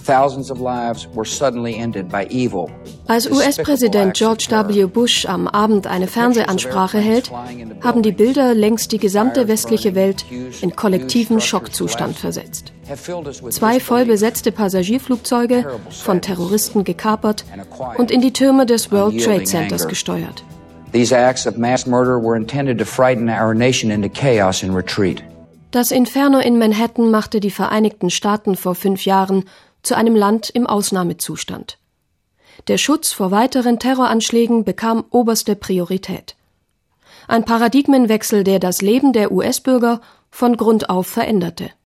Als US-Präsident George W. Bush am Abend eine Fernsehansprache hält, haben die Bilder längst die gesamte westliche Welt in kollektiven Schockzustand versetzt. 2 voll besetzte Passagierflugzeuge, von Terroristen gekapert und in die Türme des World Trade Centers gesteuert. These acts of mass murder were intended to frighten our nation into chaos and retreat. Das Inferno in Manhattan machte die Vereinigten Staaten vor 5 Jahren zu einem Land im Ausnahmezustand. Der Schutz vor weiteren Terroranschlägen bekam oberste Priorität. Ein Paradigmenwechsel, der das Leben der US-Bürger von Grund auf veränderte.